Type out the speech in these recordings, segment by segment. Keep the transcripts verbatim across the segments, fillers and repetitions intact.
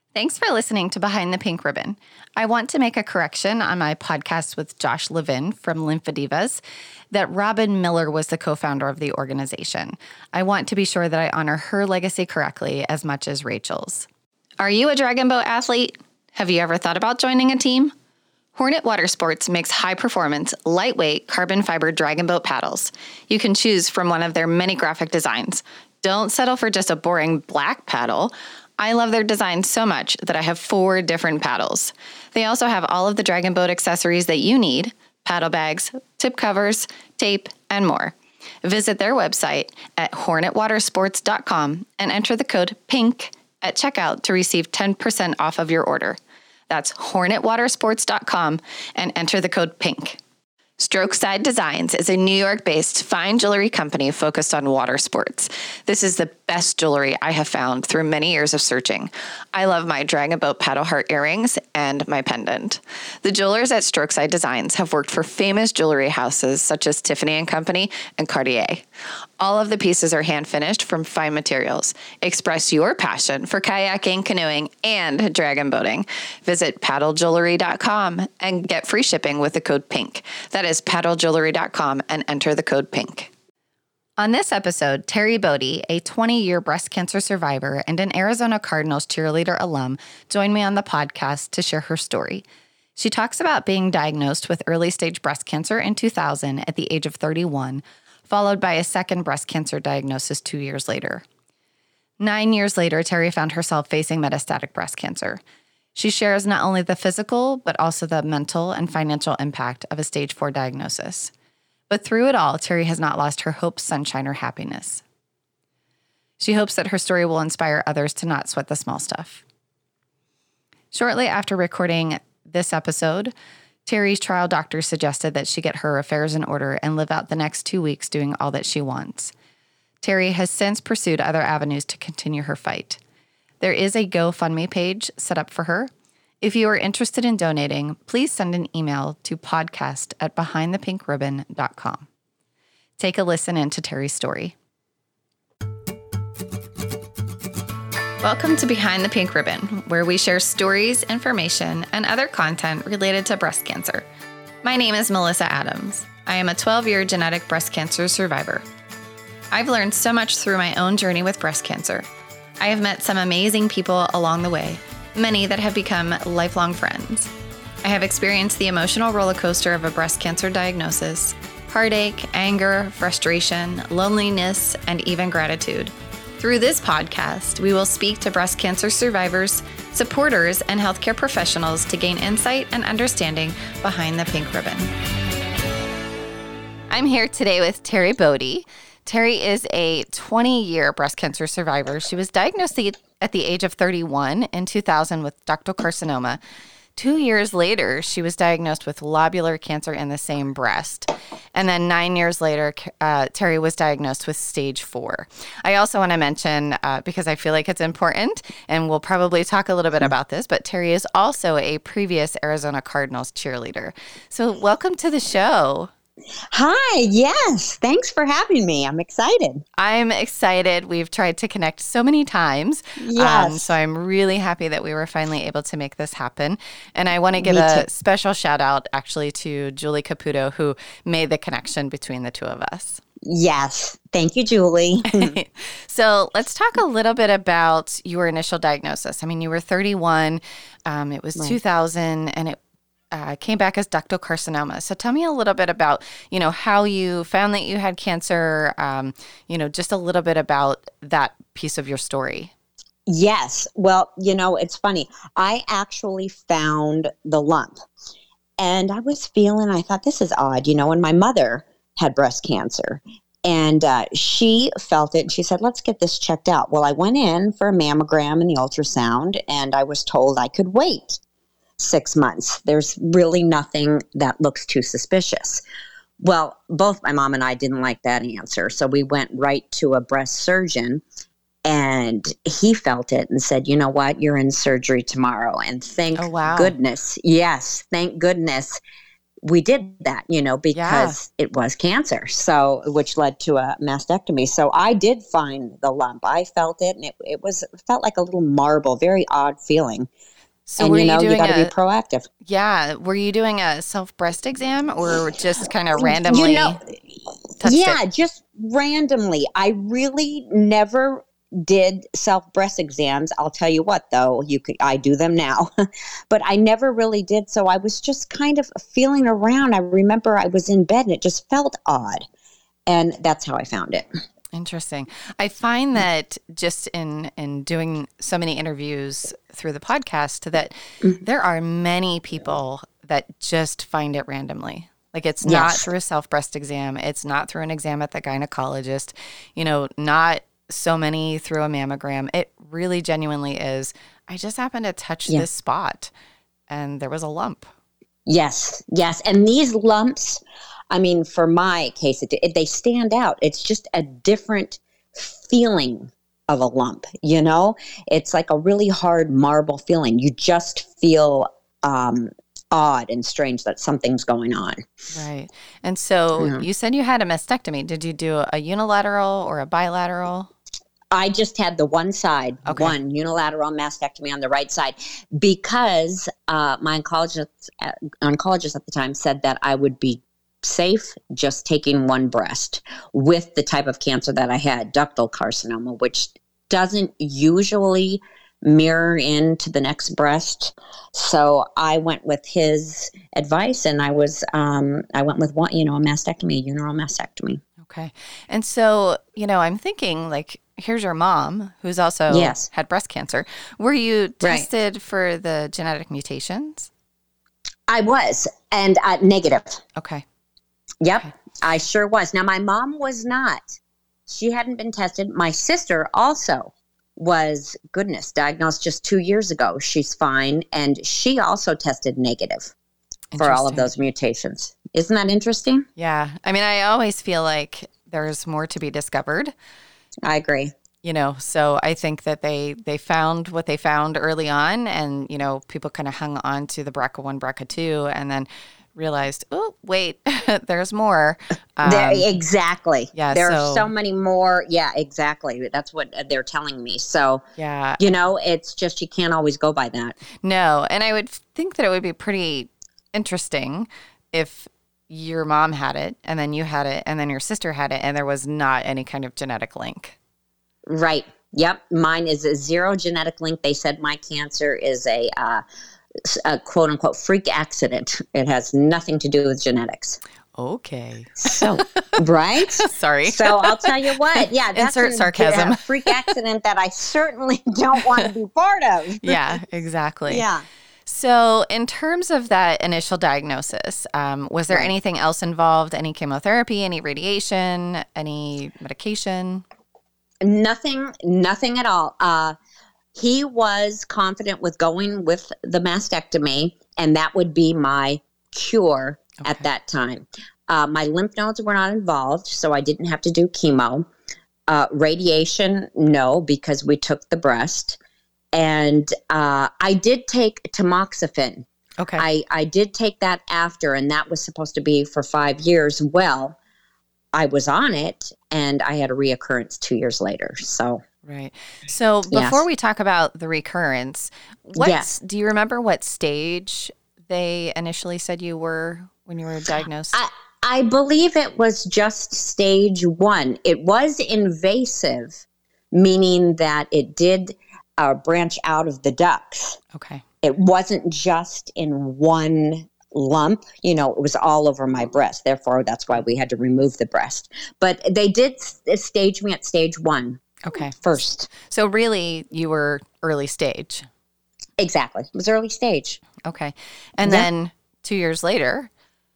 Thanks for listening to Behind the Pink Ribbon. I want to make a correction on my podcast with Josh Levin from Lymphedivas that Robin Miller was the co-founder of the organization. I want to be sure that I honor her legacy correctly as much as Rachel's. Are you a dragon boat athlete? Have you ever thought about joining a team? Hornet Water Sports makes high-performance, lightweight, carbon fiber dragon boat paddles. You can choose from one of their many graphic designs. Don't settle for just a boring black paddle. I love their design so much that I have four different paddles. They also have all of the dragon boat accessories that you need, paddle bags, tip covers, tape, and more. Visit their website at hornet water sports dot com and enter the code PINK at checkout to receive ten percent off of your order. That's hornet water sports dot com and enter the code PINK. Strokeside Designs is a New York-based fine jewelry company focused on water sports. This is the best jewelry I have found through many years of searching. I love my Dragon Boat paddle heart earrings and my pendant. The jewelers at Strokeside Designs have worked for famous jewelry houses such as Tiffany and Company and Cartier. All of the pieces are hand-finished from fine materials. Express your passion for kayaking, canoeing, and dragon boating. Visit paddle jewelry dot com and get free shipping with the code PINK. That is paddle jewelry dot com and enter the code PINK. On this episode, Terry Bodie, a twenty-year breast cancer survivor and an Arizona Cardinals cheerleader alum, joined me on the podcast to share her story. She talks about being diagnosed with early-stage breast cancer in two thousand at the age of thirty-one, followed by a second breast cancer diagnosis two years later. Nine years later, Terry found herself facing metastatic breast cancer. She shares not only the physical, but also the mental and financial impact of a stage four diagnosis. But through it all, Terry has not lost her hope, sunshine, or happiness. She hopes that her story will inspire others to not sweat the small stuff. Shortly after recording this episode, Terry's trial doctor suggested that she get her affairs in order and live out the next two weeks doing all that she wants. Terry has since pursued other avenues to continue her fight. There is a GoFundMe page set up for her. If you are interested in donating, please send an email to podcast at behind the pink ribbon dot com. Take a listen into Terry's story. Welcome to Behind the Pink Ribbon, where we share stories, information, and other content related to breast cancer. My name is Melissa Adams. I am a twelve-year genetic breast cancer survivor. I've learned so much through my own journey with breast cancer. I have met some amazing people along the way, many that have become lifelong friends. I have experienced the emotional roller coaster of a breast cancer diagnosis, heartache, anger, frustration, loneliness, and even gratitude. Through this podcast, we will speak to breast cancer survivors, supporters, and healthcare professionals to gain insight and understanding behind the pink ribbon. I'm here today with Terry Bodie. Terry is a twenty-year breast cancer survivor. She was diagnosed at the age of thirty-one in two thousand with ductal carcinoma. Two years later, she was diagnosed with lobular cancer in the same breast. And then nine years later, uh, Terry was diagnosed with stage four. I also want to mention, uh, because I feel like it's important, and we'll probably talk a little bit about this, but Terry is also a previous Arizona Cardinals cheerleader. So welcome to the show. Hi, yes. Thanks for having me. I'm excited. I'm excited. We've tried to connect so many times. Yes. Um, so I'm really happy that we were finally able to make this happen. And I want to give Me a too. special shout out actually to Julie Caputo, who made the connection between the two of us. Yes. Thank you, Julie. So let's talk a little bit about your initial diagnosis. I mean, you were thirty-one. Um, it was Right. two thousand, and it Uh, came back as ductal carcinoma. So tell me a little bit about, you know, how you found that you had cancer, um, you know, just a little bit about that piece of your story. Yes. Well, you know, it's funny. I actually found the lump and I was feeling, I thought, this is odd, you know, and my mother had breast cancer and uh, she felt it and she said, let's get this checked out. Well, I went in for a mammogram and the ultrasound and I was told I could wait six months. There's really nothing that looks too suspicious. Well, both my mom and I didn't like that answer. So we went right to a breast surgeon and he felt it and said, you know what, you're in surgery tomorrow. And thank Oh, wow. goodness. Yes. Thank goodness. we did that, you know, because yeah. it was cancer. So, which led to a mastectomy. So I did find the lump. I felt it, and it, it was it felt like a little marble, very odd feeling. So and were you know, you, you got to a, be proactive. Yeah. Were you doing a self breast exam or just kind of randomly? You know, yeah, it? just randomly. I really never did self breast exams. I'll tell you what, though, you could, I do them now, but I never really did. So I was just kind of feeling around. I remember I was in bed and it just felt odd. And that's how I found it. Interesting. I find that just in, in doing so many interviews through the podcast that mm-hmm. there are many people that just find it randomly. Like it's yes. not through a self breast exam. It's not through an exam at the gynecologist, you know, not so many through a mammogram. It really genuinely is. I just happened to touch yeah. this spot and there was a lump. Yes. Yes. And these lumps, I mean, for my case, it, it, they stand out. It's just a different feeling of a lump, you know? It's like a really hard marble feeling. You just feel um, odd and strange that something's going on. Right. And so yeah. you said you had a mastectomy. Did you do a unilateral or a bilateral? I just had the one side, okay. one unilateral mastectomy on the right side, because uh, my oncologist, uh, oncologist at the time said that I would be safe just taking one breast with the type of cancer that I had, ductal carcinoma, which doesn't usually mirror into the next breast. So I went with his advice, and I was um, I went with one, you know, a mastectomy, a urinary mastectomy. Okay, and so you know, I'm thinking like. Here's your mom, who's also yes. had breast cancer. Were you tested right. for the genetic mutations? I was, and uh, negative. Okay. Yep, okay. I sure was. Now, my mom was not. She hadn't been tested. My sister also was, goodness, diagnosed just two years ago. She's fine, and she also tested negative for all of those mutations. Isn't that interesting? Yeah. I mean, I always feel like there's more to be discovered. I agree. You know, so I think that they they found what they found early on, and you know, people kind of hung on to the B R C A one, B R C A two, and then realized, oh, wait, there's more. Um, there, exactly. Yeah. There so, are so many more. Yeah, exactly. That's what they're telling me. So, yeah, you know, it's just you can't always go by that. No, and I would think that it would be pretty interesting if your mom had it, and then you had it, and then your sister had it, and there was not any kind of genetic link. Right. Yep. Mine is a zero genetic link. They said my cancer is a, uh, a quote unquote freak accident. It has nothing to do with genetics. Okay. So, right? Sorry. So I'll tell you what. Yeah. That's Insert an, sarcasm. A freak accident that I certainly don't want to be part of. Yeah, exactly. Yeah. So in terms of that initial diagnosis, um, was there right. anything else involved? Any chemotherapy, any radiation, any medication? Nothing, nothing at all. Uh, he was confident with going with the mastectomy, and that would be my cure okay. at that time. Uh, my lymph nodes were not involved, so I didn't have to do chemo. Uh, radiation, no, because we took the breast. And uh, I did take tamoxifen. Okay. I, I did take that after, and that was supposed to be for five years. Well, I was on it, and I had a reoccurrence two years later. So right. So before yes. we talk about the recurrence, what yes. do you remember what stage they initially said you were when you were diagnosed? I, I believe it was just stage one. It was invasive, meaning that it did uh, branch out of the ducts. Okay. It wasn't just in one lump, you know, it was all over my breast. Therefore, that's why we had to remove the breast. But they did stage me at stage one. Okay. First. So really, you were early stage. Exactly. It was early stage. Okay. And yeah. then two years later.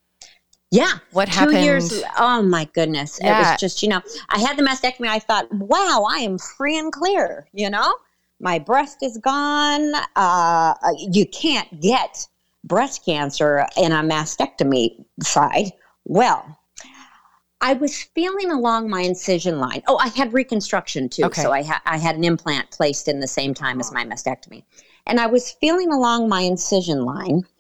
Yeah. What two happened? Two years. Oh, my goodness. Yeah. It was just, you know, I had the mastectomy. I thought, wow, I am free and clear, you know? My breast is gone. Uh, you can't get breast cancer in a mastectomy side. Well, I was feeling along my incision line. Oh, I had reconstruction too. Okay. So I, ha- I had an implant placed in the same time as my mastectomy. And I was feeling along my incision line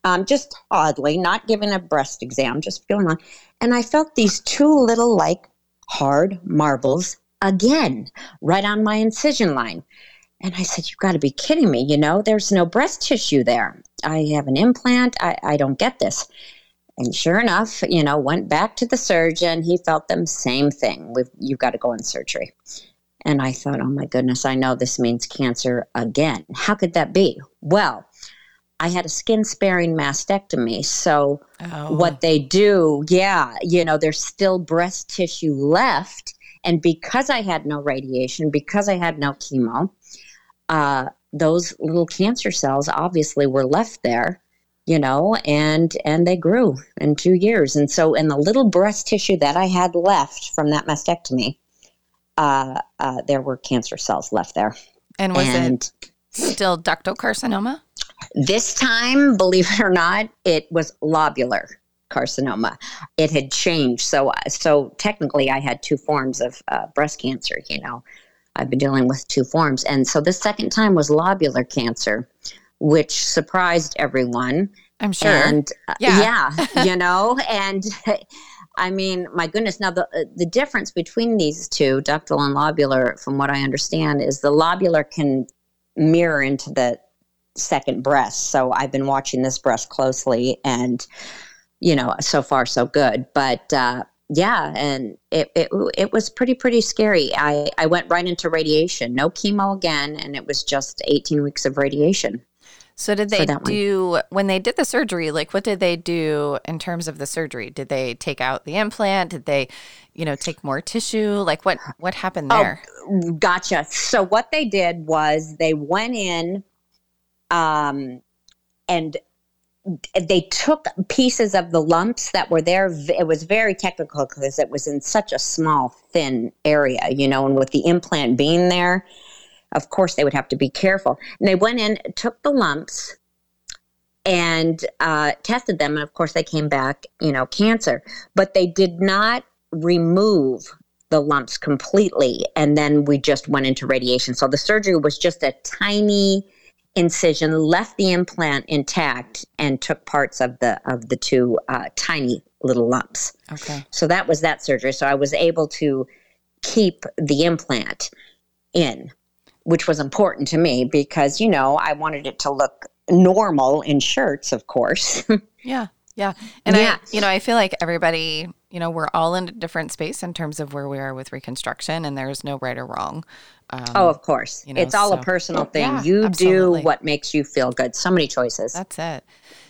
um, just oddly, not giving a breast exam, just feeling like, and I felt these two little like hard marbles again, right on my incision line. And I said, you've got to be kidding me. You know, there's no breast tissue there. I have an implant. I, I don't get this. And sure enough, you know, went back to the surgeon. He felt them same thing. We've, you've got to go in surgery. And I thought, oh my goodness, I know this means cancer again. How could that be? Well, I had a skin sparing mastectomy. So oh. what they do, yeah, you know, there's still breast tissue left. And because I had no radiation, because I had no chemo, uh, those little cancer cells obviously were left there, you know, and and they grew in two years. And so in the little breast tissue that I had left from that mastectomy, uh, uh, there were cancer cells left there. And was and it still ductal carcinoma? This time, believe it or not, it was lobular carcinoma. It had changed. So, so technically I had two forms of uh, breast cancer, you know. I've been dealing with two forms. And so this second time was lobular cancer, which surprised everyone. I'm sure. And uh, yeah. yeah, you know, and I mean, my goodness. Now, the the difference between these two, ductal and lobular, from what I understand, is the lobular can mirror into the second breast. So I've been watching this breast closely, and, you know, so far so good. But uh, yeah, and it, it it was pretty, pretty scary. I, I went right into radiation, no chemo again, and it was just eighteen weeks of radiation. So did they do, one. when they did the surgery, like what did they do in terms of the surgery? Did they take out the implant? Did they, you know, take more tissue? Like what, what happened there? Oh, gotcha. So what they did was they went in um, and they took pieces of the lumps that were there. It was very technical because it was in such a small, thin area, you know, and with the implant being there, of course, they would have to be careful. And they went in, took the lumps, and uh, tested them. And of course, they came back, you know, cancer. But they did not remove the lumps completely. And then we just went into radiation. So the surgery was just a tiny incision, left the implant intact, and took parts of the of the two uh, tiny little lumps. Okay. So that was that surgery. So I was able to keep the implant in, which was important to me because, you know, I wanted it to look normal in shirts, of course. Yeah. Yeah. And yeah. I, you know, I feel like everybody, you know, we're all in a different space in terms of where we are with reconstruction, and there's no right or wrong. Um, oh, of course. You know, it's all so, a personal thing. Yeah, you absolutely. do what makes you feel good. So many choices. That's it.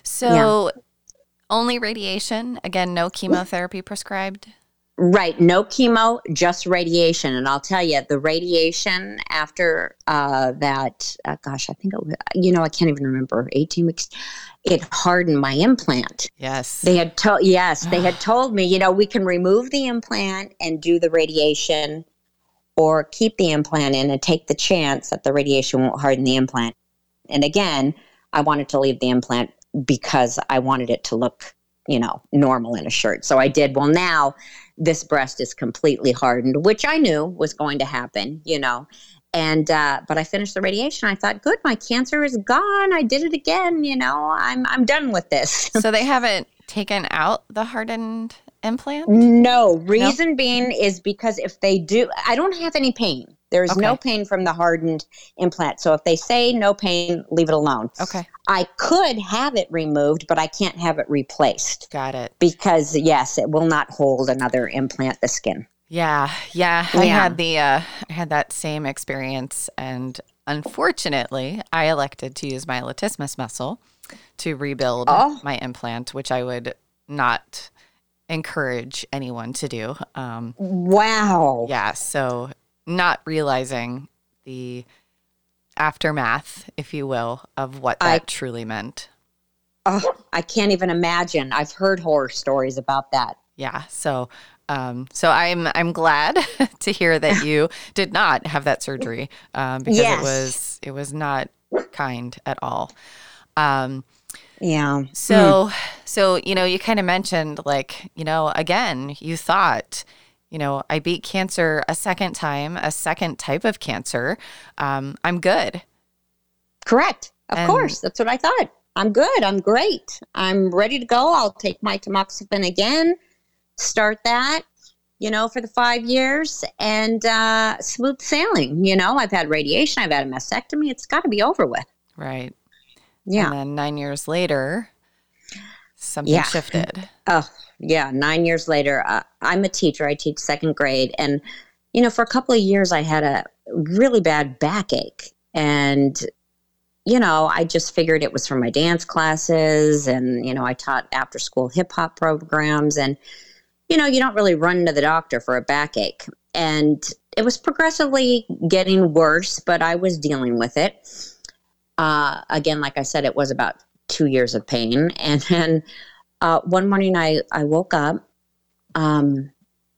So yeah. only radiation, again, no chemotherapy prescribed? Right. No chemo, just radiation. And I'll tell you, the radiation after uh, that, uh, gosh, I think, it was, you know, I can't even remember, eighteen weeks, it hardened my implant. Yes. They had told, yes, they had told me, you know, we can remove the implant and do the radiation, or keep the implant in and take the chance that the radiation won't harden the implant. And again, I wanted to leave the implant because I wanted it to look, you know, normal in a shirt. So I did. Well, now this breast is completely hardened, which I knew was going to happen, you know. And, uh, but I finished the radiation. I thought, good, my cancer is gone. I did it again. You know, I'm, I'm done with this. So they haven't taken out the hardened implant? No. Reason no? being is because if they do, I don't have any pain. There's okay. no pain from the hardened implant. So if they say no pain, leave it alone. Okay. I could have it removed, but I can't have it replaced. Got it. Because, yes, it will not hold another implant, the skin. Yeah. Yeah. I yeah. had the, uh, I had that same experience. And unfortunately, I elected to use my latissimus muscle to rebuild oh. my implant, which I would not encourage anyone to do. Um, wow. Yeah. So not realizing the aftermath, if you will, of what that I, truly meant. Oh, I can't even imagine. I've heard horror stories about that. Yeah. So, um, so I'm, I'm glad to hear that you did not have that surgery, um, because yes. it was, it was not kind at all. Um, yeah. So, mm. so, you know, you kind of mentioned, like, you know, again, you thought, you know, I beat cancer a second time, a second type of cancer. Um, I'm good. Correct. Of and, course. That's what I thought. I'm good. I'm great. I'm ready to go. I'll take my tamoxifen again, start that, you know, for the five years and uh, smooth sailing. You know, I've had radiation. I've had a mastectomy. It's got to be over with. Right. Yeah. And then nine years later, something yeah. shifted. Oh, yeah. Nine years later, uh, I'm a teacher. I teach second grade. And, you know, for a couple of years, I had a really bad backache. And, you know, I just figured it was from my dance classes. And, you know, I taught after school hip hop programs. And, you know, you don't really run to the doctor for a backache. And it was progressively getting worse, but I was dealing with it. Uh, again, like I said, it was about two years of pain. And then uh, one morning I, I woke up um,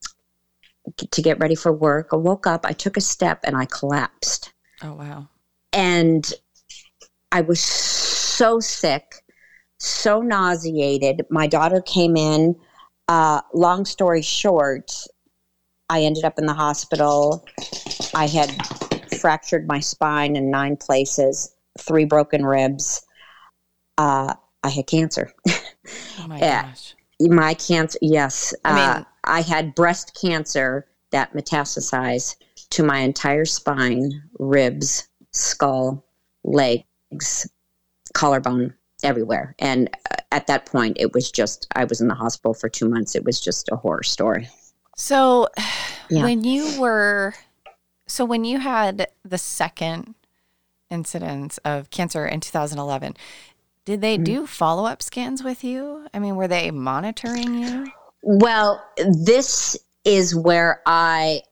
to get ready for work. I woke up, I took a step, and I collapsed. Oh, wow. And I was so sick, so nauseated. My daughter came in. Uh, long story short, I ended up in the hospital. I had fractured my spine in nine places, three broken ribs. Uh, I had cancer. Oh, my gosh. My cancer, yes. I mean, uh, I had breast cancer that metastasized to my entire spine, ribs, skull, legs, collarbone, everywhere. And at that point, it was just, I was in the hospital for two months. It was just a horror story. So yeah. when you were, so when you had the second incidence of cancer in two thousand eleven, did they mm-hmm. do follow-up scans with you? I mean, were they monitoring you? Well, this is where I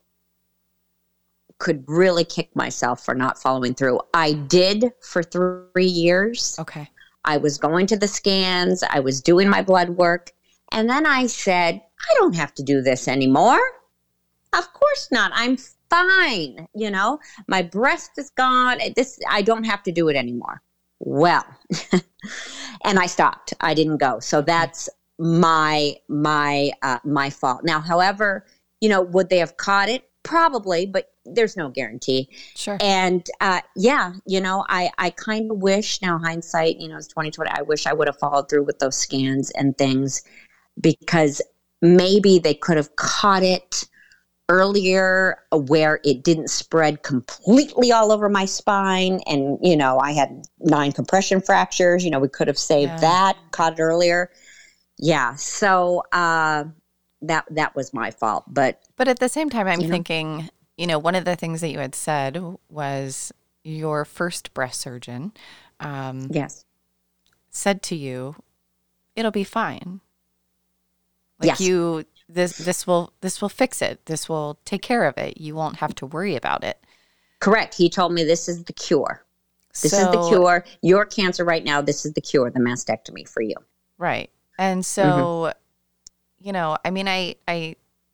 could really kick myself for not following through. I did for three years. Okay. I was going to the scans. I was doing my blood work. And then I said, I don't have to do this anymore. Of course not. I'm fine. You know, my breast is gone. This, I don't have to do it anymore. Well, and I stopped. I didn't go. So that's my, my, uh, my fault. Now, however, you know, would they have caught it? Probably, but there's no guarantee. Sure. And uh, yeah, you know, I, I kind of wish now hindsight, you know, it's twenty twenty. I wish I would have followed through with those scans and things because maybe they could have caught it earlier where it didn't spread completely all over my spine. And, you know, I had nine compression fractures. You know, we could have saved yeah. that, caught it earlier. Yeah. So, uh, that that was my fault. But but at the same time, I'm you know, thinking, you know, one of the things that you had said was your first breast surgeon um, yes. said to you, it'll be fine. Like yes. you, this this will this will fix it. This will take care of it. You won't have to worry about it. Correct. He told me this is the cure. This so, is the cure. Your cancer right now, this is the cure, the mastectomy for you. Right. And so... Mm-hmm. You know, I mean, I, I,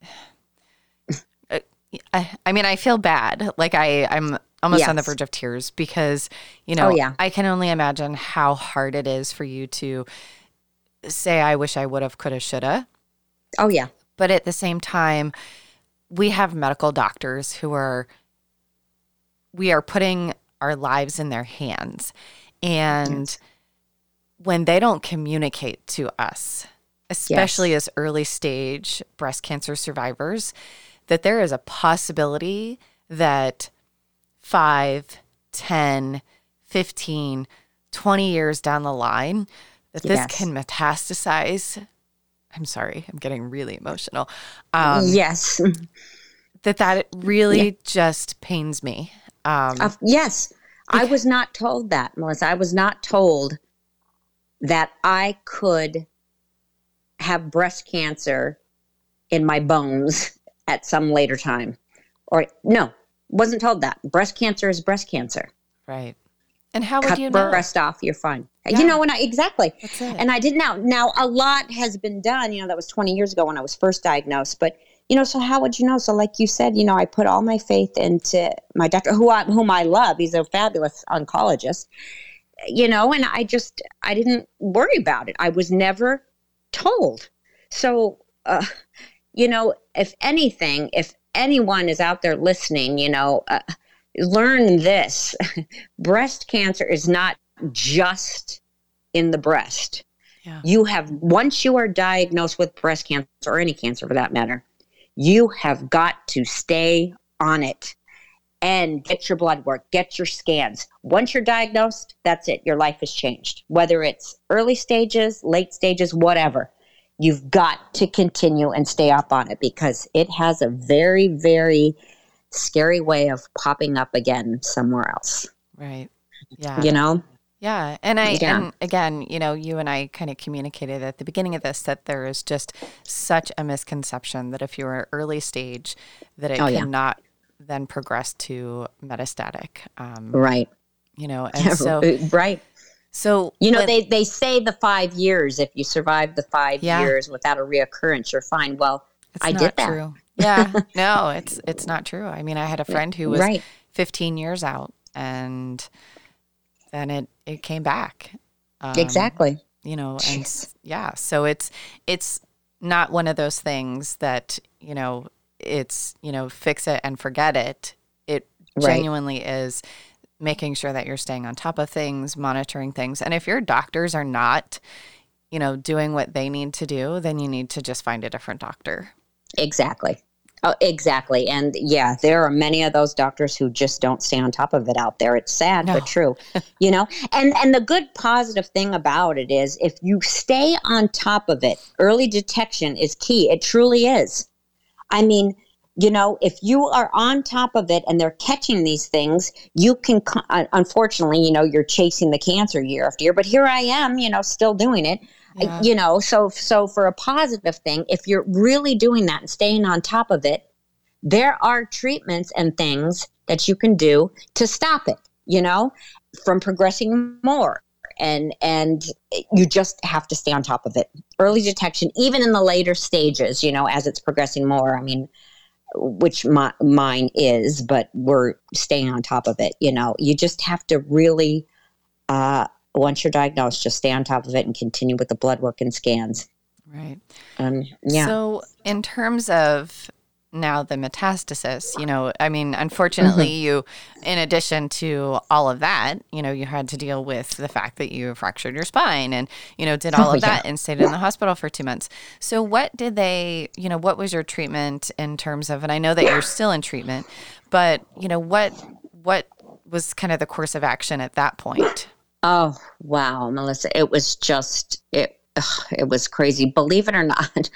I, I mean, I feel bad. Like I, I'm almost yes. on the verge of tears because, you know, oh, yeah. I can only imagine how hard it is for you to say, I wish I would have, could have, should have. Oh, yeah. But at the same time, we have medical doctors who are, we are putting our lives in their hands. And yes. when they don't communicate to us, especially yes. as early stage breast cancer survivors, that there is a possibility that five, ten, fifteen, twenty years down the line, that this yes. can metastasize. I'm sorry, I'm getting really emotional. Um, yes. That that really yeah. just pains me. Um, uh, yes. I was not told that, Melissa. I was not told that I could have breast cancer in my bones at some later time. Or no, wasn't told that. Breast cancer is breast cancer. Right. And how would Cut you know? breast off, you're fine. Yeah. You know, when I, exactly. That's it. And I didn't know. Now, a lot has been done. You know, that was twenty years ago when I was first diagnosed. But, you know, so how would you know? So like you said, you know, I put all my faith into my doctor, who I, whom I love. He's a fabulous oncologist. You know, and I just, I didn't worry about it. I was never told. So, uh, you know, if anything, if anyone is out there listening, you know, uh, learn this. Breast cancer is not just in the breast. Yeah. You have, once you are diagnosed with breast cancer, or any cancer for that matter, you have got to stay on it and get your blood work, get your scans. Once you're diagnosed, that's it. Your life has changed. Whether it's early stages, late stages, whatever, you've got to continue and stay up on it, because it has a very, very scary way of popping up again somewhere else. Right. Yeah. You know? Yeah. And I, Yeah. and again, you know, you and I kind of communicated at the beginning of this that there is just such a misconception that if you're early stage, that it Oh, yeah. cannot then progress to metastatic. Um, Right. You know, and so, right. so, You know, when- they, they say the five years, if you survive the five Yeah. years without a reoccurrence, you're fine. Well, it's I not did that. true. Yeah. No, it's, it's not true. I mean, I had a friend who was Right. fifteen years out, and then it, it came back. Um, Exactly. You know, and s- yeah, so it's, it's not one of those things that, you know, it's, you know, fix it and forget it. It Right. genuinely is making sure that you're staying on top of things, monitoring things. And if your doctors are not, you know, doing what they need to do, then you need to just find a different doctor. Exactly. Oh, exactly. And yeah, there are many of those doctors who just don't stay on top of it out there. It's sad, No. but true, you know, and, and the good positive thing about it is if you stay on top of it, early detection is key. It truly is. I mean, you know, if you are on top of it and they're catching these things, you can, uh, unfortunately, you know, you're chasing the cancer year after year, but here I am, you know, still doing it. Yeah. You know, so so for a positive thing, if you're really doing that and staying on top of it, there are treatments and things that you can do to stop it, you know, from progressing more. And and you just have to stay on top of it. Early detection, even in the later stages, you know, as it's progressing more. I mean, which my, mine is, but we're staying on top of it. You know, you just have to really, uh, once you're diagnosed, just stay on top of it and continue with the blood work and scans. Right. Um, yeah. So in terms of now the metastasis, you know, I mean, unfortunately, Mm-hmm. you, in addition to all of that, you know, you had to deal with the fact that you fractured your spine and, you know, did all Oh, of that yeah. and stayed in the hospital for two months. So what did they, you know, what was your treatment in terms of, and I know that you're still in treatment, but, you know, what, what was kind of the course of action at that point? Oh, wow, Melissa. It was just, it, ugh, it was crazy. Believe it or not.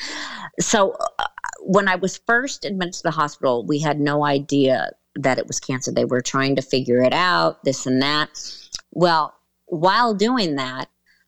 So uh, when I was first admitted to the hospital, we had no idea that it was cancer. They were trying to figure it out, this and that. Well, while doing that,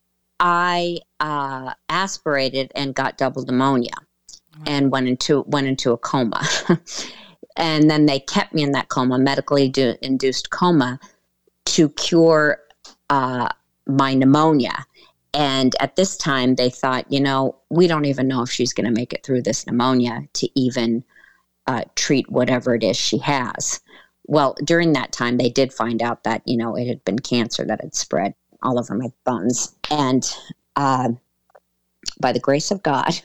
I uh, aspirated and got double pneumonia and went into went into a coma. And then they kept me in that coma, medically do, induced coma, to cure uh, my pneumonia. And at this time, they thought, you know, we don't even know if she's going to make it through this pneumonia to even uh, treat whatever it is she has. Well, during that time, they did find out that, you know, it had been cancer that had spread all over my bones. And uh, by the grace of God,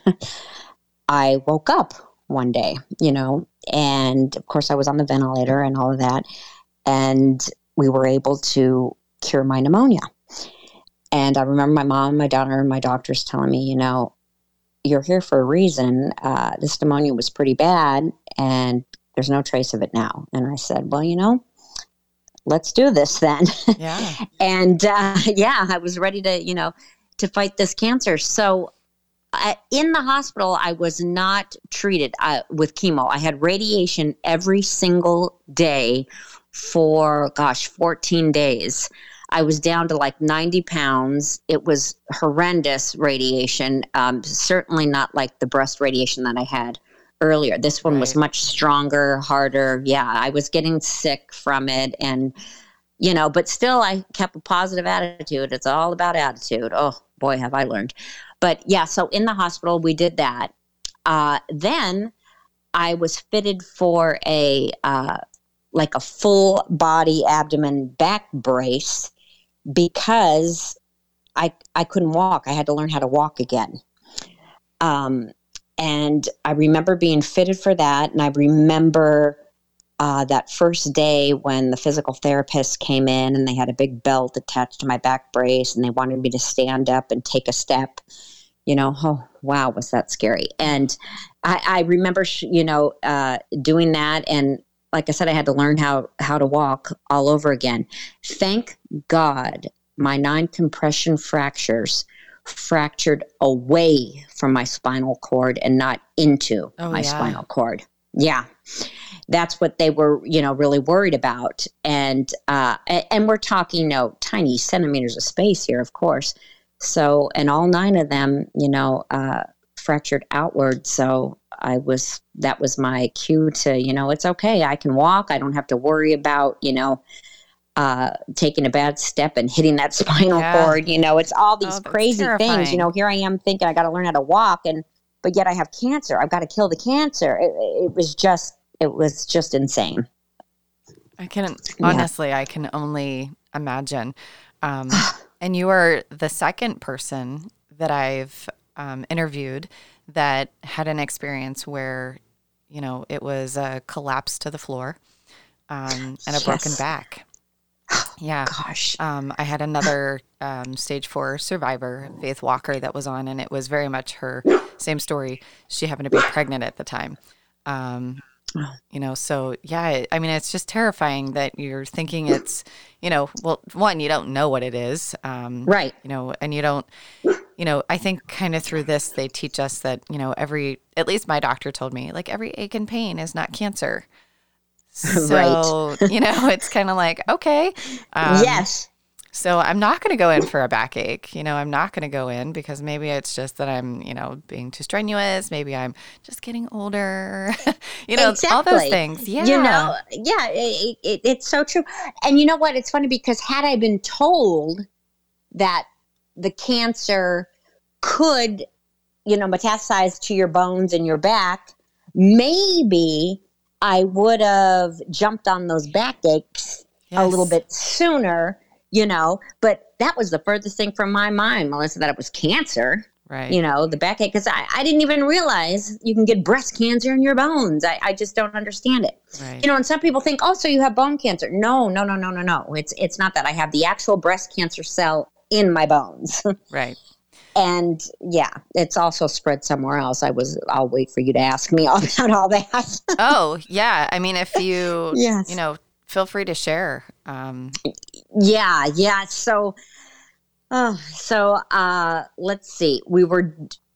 I woke up one day, you know, and of course I was on the ventilator and all of that. And we were able to cure my pneumonia. And I remember my mom, my daughter, and my doctors telling me, you know, you're here for a reason. Uh, this pneumonia was pretty bad and there's no trace of it now. And I said, well, you know, let's do this then. Yeah. And uh, yeah, I was ready to, you know, to fight this cancer. So uh, in the hospital, I was not treated uh, with chemo. I had radiation every single day for, gosh, fourteen days. I was down to like ninety pounds. It was horrendous radiation, um, certainly not like the breast radiation that I had earlier. This one was Right. much stronger, harder. Yeah, I was getting sick from it. And, you know, but still I kept a positive attitude. It's all about attitude. Oh, boy, have I learned. But yeah, so in the hospital, we did that. Uh, then I was fitted for a, uh, like a full body abdomen back brace because I I couldn't walk. I had to learn how to walk again. Um, and I remember being fitted for that. And I remember uh, that first day when the physical therapist came in and they had a big belt attached to my back brace and they wanted me to stand up and take a step, you know, oh, wow, was that scary. And I, I remember, you know, uh, doing that. And like I said, I had to learn how, how to walk all over again. Thank God my non-compression fractures fractured away from my spinal cord and not into oh, my yeah. spinal cord. Yeah. That's what they were, you know, really worried about. And, uh, and we're talking, you know, tiny centimeters of space here, of course. So, and all nine of them, you know, uh, fractured outward. So I was, that was my cue to, you know, it's okay. I can walk. I don't have to worry about, you know, uh, taking a bad step and hitting that spinal yeah. cord. You know, it's all these oh, crazy terrifying. things. You know, here I am thinking I got to learn how to walk, and but yet I have cancer. I've got to kill the cancer. It, it was just, it was just insane. I can honestly, yeah. I can only imagine. Um, and you are the second person that I've um, interviewed that had an experience where, you know, it was a collapse to the floor um, and a yes. broken back. Yeah. Gosh. Um, I had another um, stage four survivor, Faith Walker, that was on, and it was very much her same story. She happened to be pregnant at the time. Um, you know, so yeah, I mean, it's just terrifying that you're thinking it's, you know, well, one, you don't know what it is. Um, right. You know, and you don't, you know, I think kind of through this, they teach us that, you know, every, at least my doctor told me, like every ache and pain is not cancer. So, right. you know, it's kind of like, okay. Um, yes. So I'm not going to go in for a backache. You know, I'm not going to go in because maybe it's just that I'm, you know, being too strenuous. Maybe I'm just getting older. you know, exactly. all those things. Yeah. You know, yeah, it, it, it's so true. And you know what? It's funny because had I been told that the cancer could, you know, metastasize to your bones and your back, maybe I would have jumped on those backaches yes. a little bit sooner. You know, but that was the furthest thing from my mind, Melissa, that it was cancer. Right. You know, the backache, because I, I didn't even realize you can get breast cancer in your bones. I, I just don't understand it. Right. You know, and some people think, oh, so you have bone cancer. No, no, no, no, no, no. It's it's not that. I have the actual breast cancer cell in my bones. Right. And yeah, it's also spread somewhere else. I was, I'll wait for you to ask me all about all that. oh, yeah. I mean, if you, yes. you know, feel free to share. Um, yeah, yeah. So, oh, so uh, let's see. We were,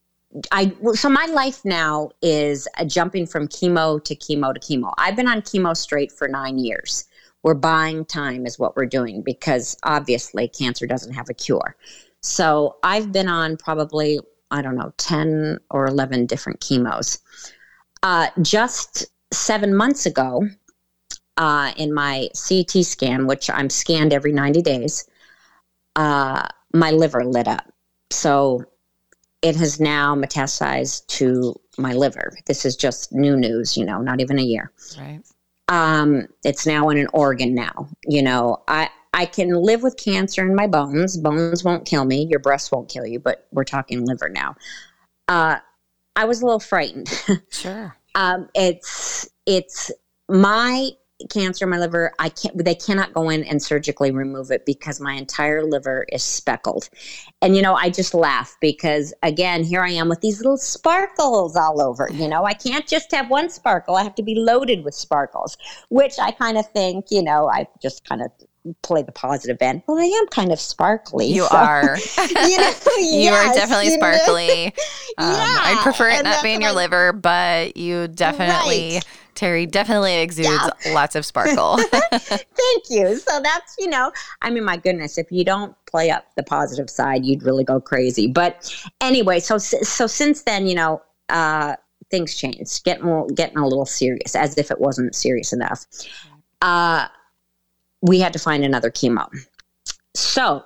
I. So my life now is uh, jumping from chemo to chemo to chemo. I've been on chemo straight for nine years. We're buying time, is what we're doing, because obviously cancer doesn't have a cure. So I've been on probably, I don't know, ten or eleven different chemos. Uh, just seven months ago. Uh, in my C T scan, which I'm scanned every ninety days, uh, my liver lit up. So it has now metastasized to my liver. This is just new news, you know, not even a year. Right. Um, it's now in an organ now. You know, I, I can live with cancer in my bones. Bones won't kill me. Your breast won't kill you, but we're talking liver now. Uh, I was a little frightened. Sure. um, it's, it's my cancer in my liver. I can't, they cannot go in and surgically remove it because my entire liver is speckled. And, you know, I just laugh because, again, here I am with these little sparkles all over. You know, I can't just have one sparkle. I have to be loaded with sparkles, which I kind of think, you know, I just kind of play the positive end. Well, I am kind of sparkly. You so, are. you know, you yes, are definitely you know? sparkly. Um, yeah, I'd prefer it not that's being your like, liver, but you definitely... Right. Terry definitely exudes yeah. lots of sparkle. Thank you. So that's, you know, I mean, my goodness, if you don't play up the positive side, you'd really go crazy. But anyway, so so since then, you know, uh, things changed, getting, getting a little serious, as if it wasn't serious enough. Uh, we had to find another chemo. So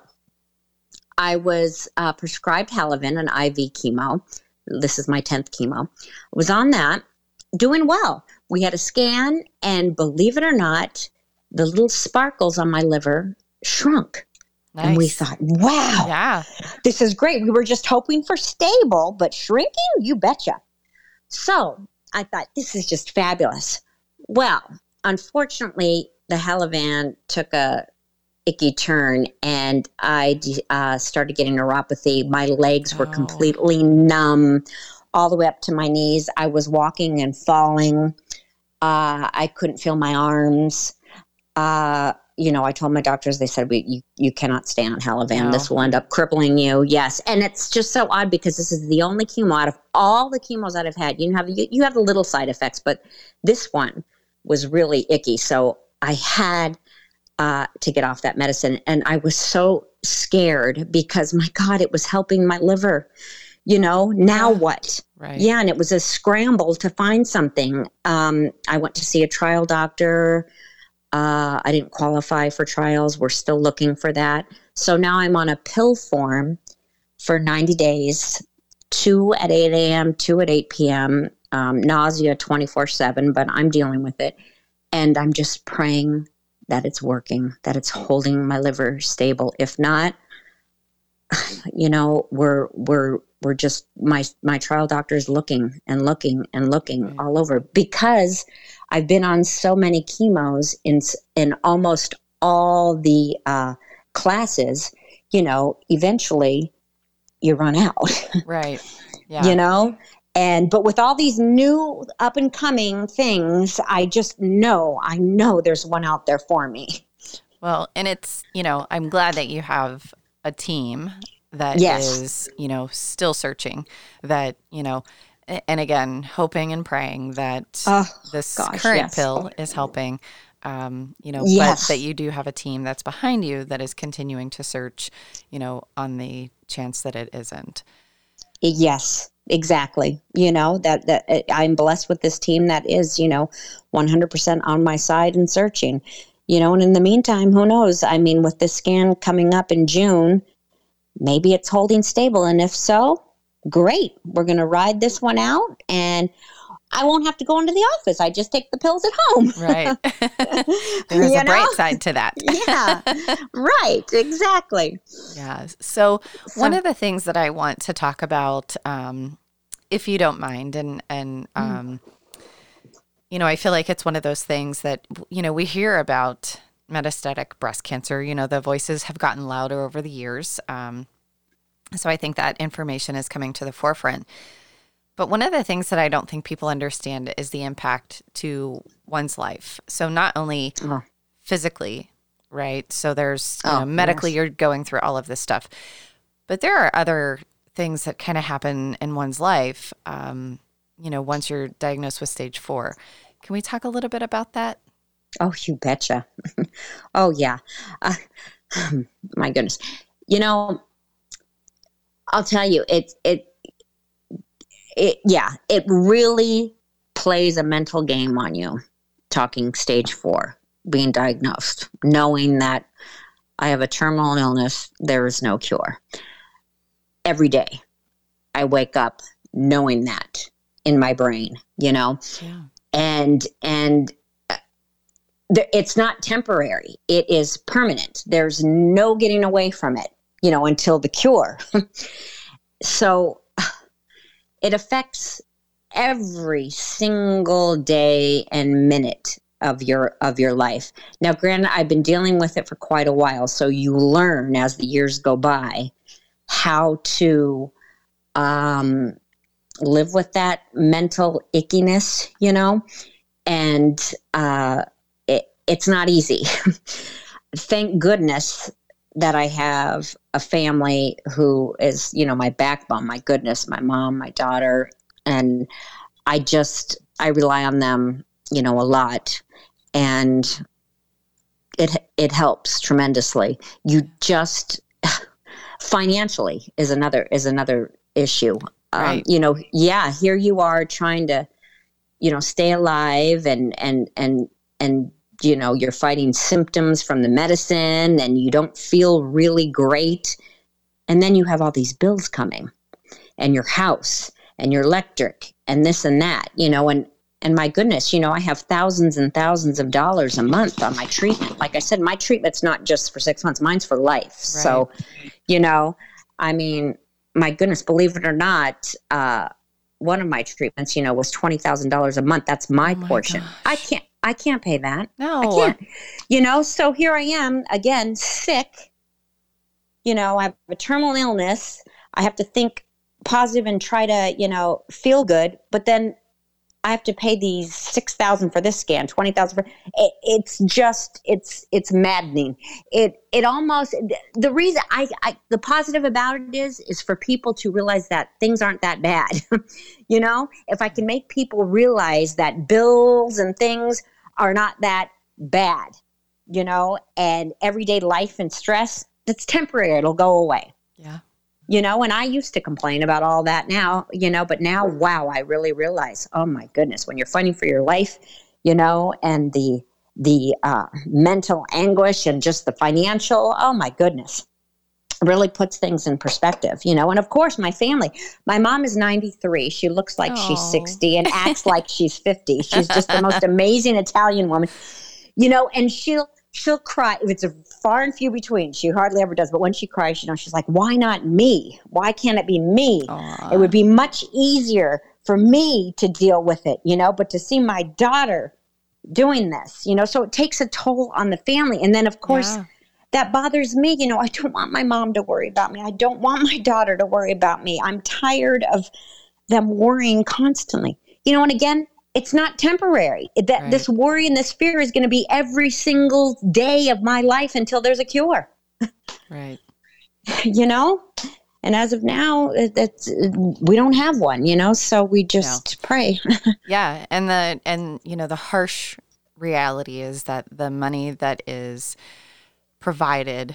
I was uh, prescribed Halaven, an I V chemo. This is my tenth chemo. I was on that, doing well. We had a scan, and believe it or not, the little sparkles on my liver shrunk. Nice. And we thought, wow, yeah, this is great. We were just hoping for stable, but shrinking? You betcha. So I thought, this is just fabulous. Well, unfortunately, the Halavan took a icky turn, and I uh, started getting neuropathy. My legs were Oh. completely numb all the way up to my knees. I was walking and falling. Uh, I couldn't feel my arms. Uh, you know, I told my doctors, they said, we, you, you cannot stay on Halavan. No. This will end up crippling you. Yes. And it's just so odd because this is the only chemo out of all the chemos that I've had. You have, you, you have the little side effects, but this one was really icky. So I had uh, to get off that medicine. And I was so scared because, my God, it was helping my liver. You know, now Yeah. what? Right. Yeah. And it was a scramble to find something. Um, I went to see a trial doctor. Uh, I didn't qualify for trials. We're still looking for that. So now I'm on a pill form for ninety days, two at eight a.m., two at eight p.m., um, nausea twenty-four seven, but I'm dealing with it. And I'm just praying that it's working, that it's holding my liver stable. If not, you know, we're, we're, we're just, my, my trial doctor is looking and looking and looking Right. all over because I've been on so many chemos in, in almost all the uh, classes, you know, eventually you run out, Right. Yeah. you know? And, but with all these new up and coming things, I just know, I know there's one out there for me. Well, and it's, you know, I'm glad that you have a team that Yes. is, you know, still searching, that, you know, a- and again, hoping and praying that Oh, this gosh, current yes. pill is helping, um, you know, Yes. but that you do have a team that's behind you that is continuing to search, you know, on the chance that it isn't. Yes, exactly. You know, that, that uh, I'm blessed with this team that is, you know, one hundred percent on my side and searching, you know, and in the meantime, who knows? I mean, with this scan coming up in June, maybe it's holding stable. And if so, great. We're going to ride this one out and I won't have to go into the office. I just take the pills at home. Right. There's You a bright know? side to that. Yeah, right. Exactly. Yeah. So, So- one of the things that I want to talk about, um, if you don't mind, and and um, you know, I feel like it's one of those things that, you know, we hear about metastatic breast cancer. You know, the voices have gotten louder over the years. Um, so I think that information is coming to the forefront. But one of the things that I don't think people understand is the impact to one's life. So not only Oh. physically, right? So there's, you Oh, know, medically yes. you're going through all of this stuff. But there are other things that kind of happen in one's life, um, you know, once you're diagnosed with stage four. Can we talk a little bit about that? Oh, you betcha. Oh, yeah. Uh, my goodness. You know, I'll tell you, it, it, it, yeah, it really plays a mental game on you, talking stage four, being diagnosed, knowing that I have a terminal illness, there is no cure. Every day, I wake up knowing that in my brain, you know? Yeah. And, and, it's not temporary. It is permanent. There's no getting away from it, you know, until the cure. So it affects every single day and minute of your of your life. Now, granted, I've been dealing with it for quite a while, so you learn as the years go by how to um, live with that mental ickiness, you know, and uh, it, it's not easy. Thank goodness that I have a family who is, you know, my backbone, my goodness, my mom, my daughter, and I just, I rely on them, you know, a lot, and it, it helps tremendously. You just, financially is another, is another issue. Right. Um, you know, yeah, here you are trying to, you know, stay alive and, and, and, and, you know, you're fighting symptoms from the medicine and you don't feel really great. And then you have all these bills coming and your house and your electric and this and that, you know, and, and my goodness, you know, I have thousands and thousands of dollars a month on my treatment. Like I said, my treatment's not just for six months, mine's for life. Right. So, you know, I mean, my goodness, believe it or not, uh, one of my treatments, you know, was twenty thousand dollars a month. That's my, Oh my portion. gosh. I can't, I can't pay that. No. I can't. You know, so here I am again, sick. You know, I have a terminal illness. I have to think positive and try to, you know, feel good. But then I have to pay these six thousand for this scan, twenty thousand for it, it's just it's it's maddening. It it almost the reason I, I the positive about it is is for people to realize that things aren't that bad. You know, if I can make people realize that bills and things are not that bad, you know, and everyday life and stress, it's temporary. It'll go away. Yeah. You know, and I used to complain about all that now, you know, but now, wow, I really realize, oh my goodness, when you're fighting for your life, you know, and the the uh, mental anguish and just the financial, oh my goodness, really puts things in perspective, you know. And of course, my family, my mom is ninety-three. She looks like Oh. she's sixty and acts like she's fifty. She's just the most amazing Italian woman, you know, and she'll, she'll cry. It's a far and few between. She hardly ever does. But when she cries, you know, she's like, why not me? Why can't it be me? Aw. It would be much easier for me to deal with it, you know, but to see my daughter doing this, you know, so it takes a toll on the family. And then, of course, Yeah. that bothers me. You know, I don't want my mom to worry about me. I don't want my daughter to worry about me. I'm tired of them worrying constantly. You know, and again, it's not temporary. That Right. This worry and this fear is going to be every single day of my life until there's a cure. Right. You know, and as of now, that's we don't have one. You know, so we just pray. Yeah, and the and you know the harsh reality is that the money that is provided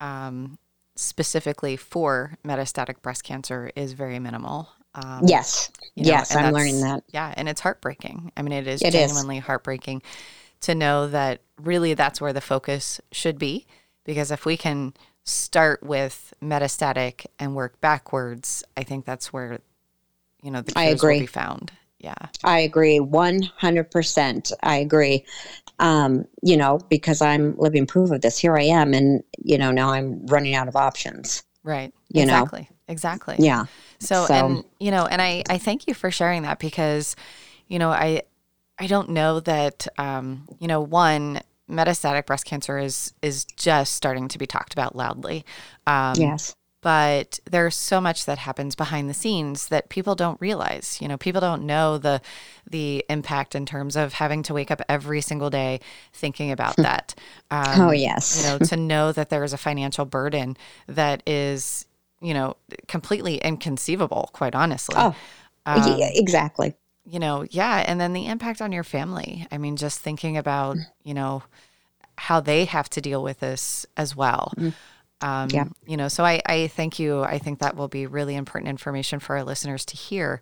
um, specifically for metastatic breast cancer is very minimal. Um, Yes, you know, yes, and I'm that's- learning that. Yeah, and it's heartbreaking. I mean, it is It is. genuinely heartbreaking to know that really that's where the focus should be. Because if we can start with metastatic and work backwards, I think that's where, you know, the I cures agree. will be found. Yeah. I agree, one hundred percent. I agree. Um, you know, because I'm living proof of this. Here I am, and you know, now I'm running out of options. Right. You know? exactly. Exactly. Yeah. So, So- and you know, and I, I thank you for sharing that because, you know, I, I don't know that, um, you know, one, metastatic breast cancer is, is just starting to be talked about loudly. Um, Yes. But there's so much that happens behind the scenes that people don't realize. You know, people don't know the the impact in terms of having to wake up every single day thinking about that. Um, Oh, yes. You know, to know that there is a financial burden that is, you know, completely inconceivable, quite honestly. Oh, Um, yeah, exactly. you know, yeah. And then the impact on your family. I mean, just thinking about, you know, how they have to deal with this as well. Um, Yeah. You know, so I, I thank you. I think that will be really important information for our listeners to hear.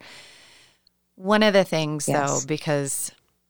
One of the things, Yes. though, because,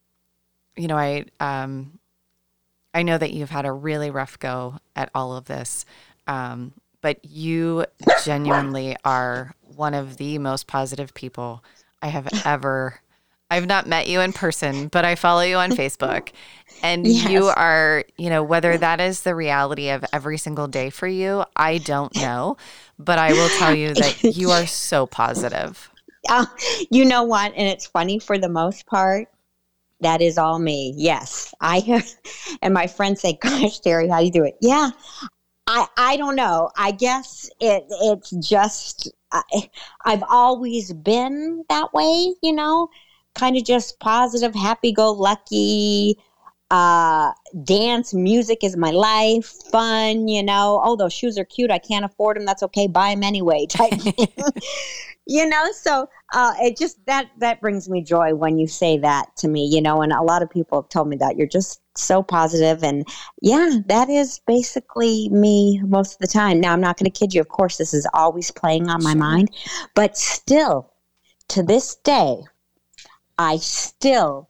you know, I, um, I know that you've had a really rough go at all of this, um, but you genuinely are one of the most positive people I have ever. I've not met you in person, but I follow you on Facebook. And Yes. you are, you know, whether that is the reality of every single day for you, I don't know. But I will tell you that you are so positive. Uh, you know what? And it's funny for the most part. That is all me. Yes. I and my friends say, gosh, Terry, how do you do it? Yeah. I, I don't know. I guess it it's just I, I've always been that way, you know, kind of just positive, happy-go-lucky. Uh, dance, music is my life. Fun, you know. Oh, those shoes are cute. I can't afford them. That's okay. Buy them anyway. Type thing. You know. So uh, it just that that brings me joy when you say that to me. You know, and a lot of people have told me that you're just so positive, and yeah, that is basically me most of the time. Now, I'm not going to kid you. Of course, this is always playing on my Sure. mind, but still, to this day, I still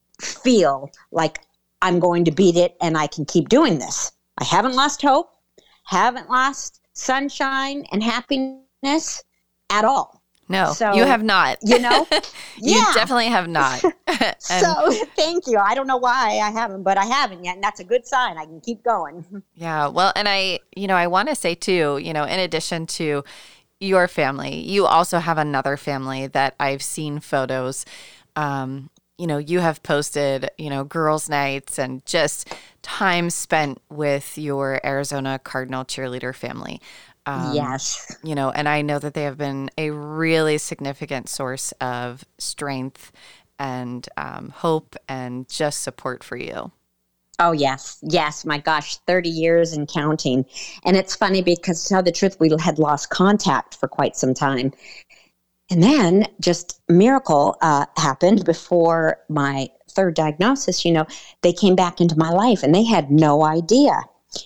feel like I'm going to beat it and I can keep doing this. I haven't lost hope, haven't lost sunshine and happiness at all. No, So, you have not. You know? You Yeah. definitely have not. And- So thank you. I don't know why I haven't, but I haven't yet. And that's a good sign. I can keep going. Yeah. Well, and I, you know, I want to say too, you know, in addition to your family, you also have another family that I've seen photos, um, you know, you have posted, you know, girls' nights and just time spent with your Arizona Cardinal cheerleader family. Um, Yes. You know, and I know that they have been a really significant source of strength and um, hope and just support for you. Oh, yes. Yes. My gosh, thirty years and counting. And it's funny because, to tell the truth, we had lost contact for quite some time. And then just a miracle uh, happened before my third diagnosis. You know, they came back into my life and they had no idea.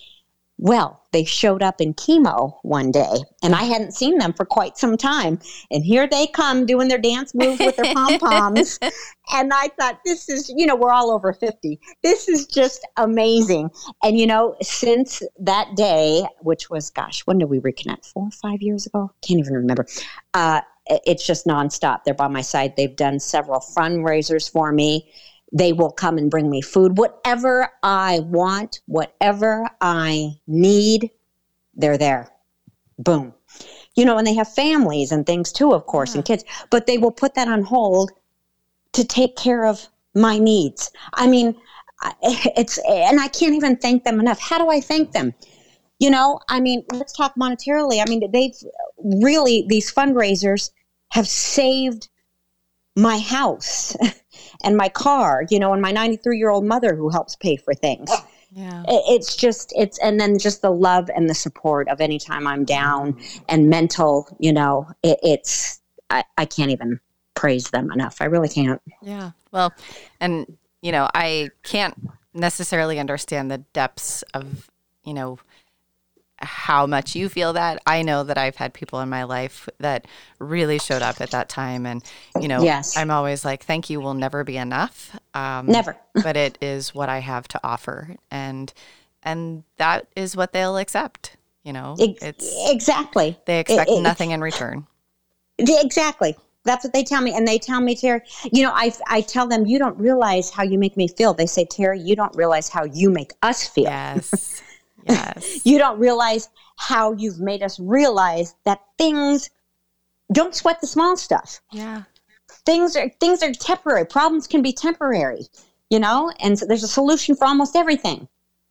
Well, they showed up in chemo one day and I hadn't seen them for quite some time. And here they come doing their dance moves with their pom-poms. And I thought, this is, you know, we're all over fifty. This is just amazing. And, you know, since that day, which was, gosh, when did we reconnect? Four or five years ago? Can't even remember. Uh, it's just nonstop. They're by my side. They've done several fundraisers for me. They will come and bring me food. Whatever I want, whatever I need, they're there. Boom. You know, and they have families and things too, of course, yeah. and kids. But they will put that on hold to take care of my needs. I mean, it's, and I can't even thank them enough. How do I thank them? You know, I mean, let's talk monetarily. I mean, they've really, these fundraisers have saved my house and my car, you know, and my ninety-three-year-old mother who helps pay for things. Yeah. It's just, it's, and then just the love and the support of any time I'm down and mental, you know, it, it's, I, I can't even praise them enough. I really can't. Yeah. Well, and, you know, I can't necessarily understand the depths of, you know, how much you feel that. I know that I've had people in my life that really showed up at that time. And, you know, yes. I'm always like, thank you will never be enough. Um, never. But it is what I have to offer. And, and that is what they'll accept. You know, it's exactly. They expect it, it, nothing in return. Exactly. That's what they tell me. And they tell me, Terry, you know, I, I tell them, you don't realize how you make me feel. They say, Terry, you don't realize how you make us feel. Yes. Yes. You don't realize how you've made us realize that things, don't sweat the small stuff. Yeah. Things are things are temporary. Problems can be temporary, you know, and so there's a solution for almost everything.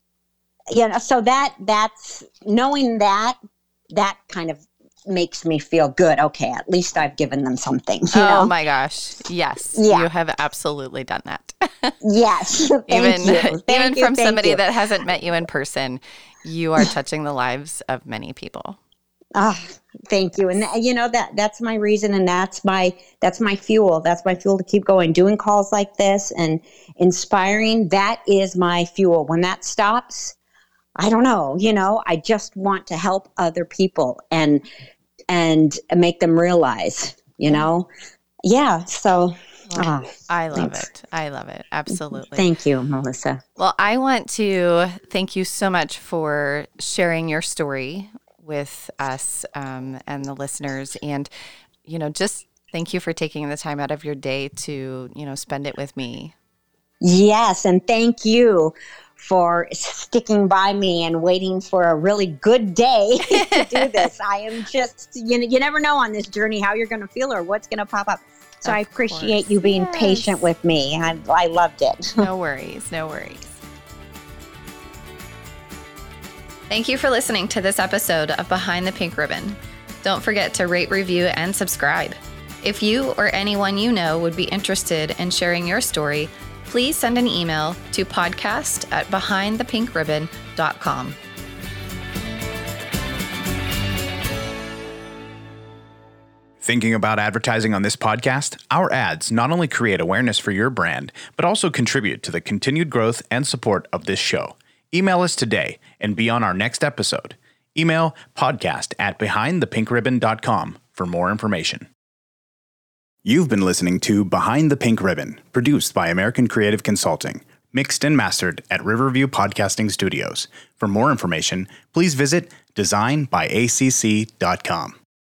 You know, so that that's knowing that that kind of makes me feel good. Okay, at least I've given them something. You oh know? my gosh. Yes. Yeah. You have absolutely done that. Yes. Thank even you. Thank even you, from thank somebody you. that hasn't met you in person, you are touching the lives of many people. Ah, oh, thank you. And you know, that that's my reason, and that's my that's my fuel. That's my fuel to keep going. Doing calls like this and inspiring, that is my fuel. When that stops, I don't know, you know, I just want to help other people and and make them realize, you know. Yeah, so well, oh, I love thanks. it. I love it. Absolutely. Thank you, Melissa. Well, I want to thank you so much for sharing your story with us um, and the listeners. And, you know, just thank you for taking the time out of your day to, you know, spend it with me. Yes, and thank you for sticking by me and waiting for a really good day to do this. I am just, you know, you never know on this journey how you're going to feel or what's going to pop up. So of I appreciate course. you being yes. patient with me. I, I loved it. No worries. No worries. Thank you for listening to this episode of Behind the Pink Ribbon. Don't forget to rate, review, and subscribe. If you or anyone you know would be interested in sharing your story, please send an email to podcast at behind the pink ribbon dot com. Thinking about advertising on this podcast? Our ads not only create awareness for your brand, but also contribute to the continued growth and support of this show. Email us today and be on our next episode. Email podcast at behind the pink ribbon dot com for more information. You've been listening to Behind the Pink Ribbon, produced by American Creative Consulting, mixed and mastered at Riverview Podcasting Studios. For more information, please visit design by A C C dot com.